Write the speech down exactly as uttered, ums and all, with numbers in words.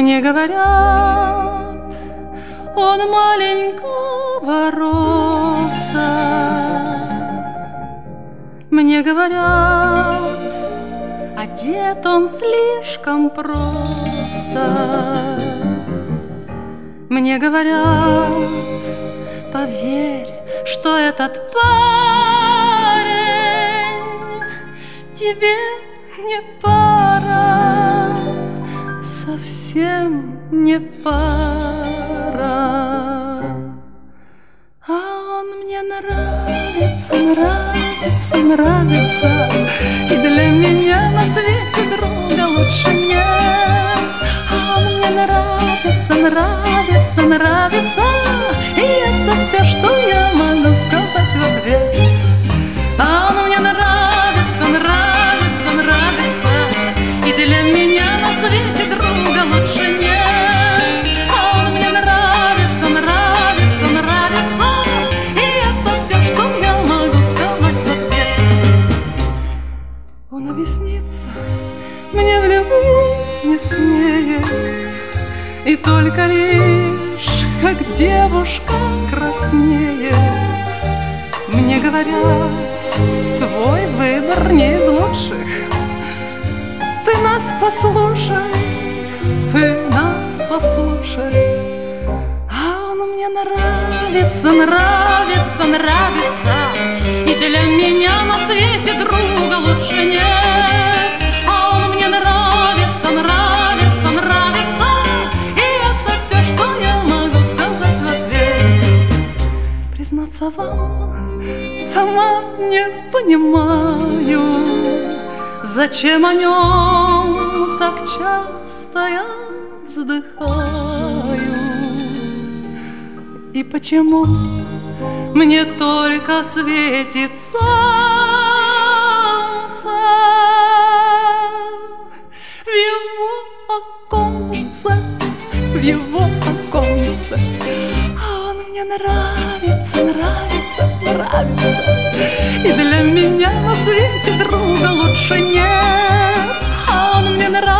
Мне говорят, он маленького роста. Мне говорят, одет он слишком просто. Мне говорят, поверь, что этот парень тебе не пара, совсем не пара. А он мне нравится, нравится, нравится, и для меня на свете друга лучше нет. А он мне нравится, нравится, нравится, и это все, что я могу сказать в ответ. А он мне нравится, нравится, нравится, и для меня на свете друга лучше нет. А он мне нравится, нравится, нравится, и это все, что я могу сказать в ответ. Он объяснится мне в любви не смеет, и только лишь, как девушка краснеет. Мне говорят, твой выбор не из лучших. Ты нас послушай, ты нас послушай. А он мне нравится, нравится, нравится, и для меня на свете друга лучше нет. А он мне нравится, нравится, нравится, и это все, что я могу сказать в ответ. Признаться вам, сама не понимаю, зачем о нем так часто я вздыхаю, и почему мне только светит солнце в его оконце, в его оконце. А он мне нравится, нравится, нравится, и для меня на свете друга лучше нет. А он мне нравится,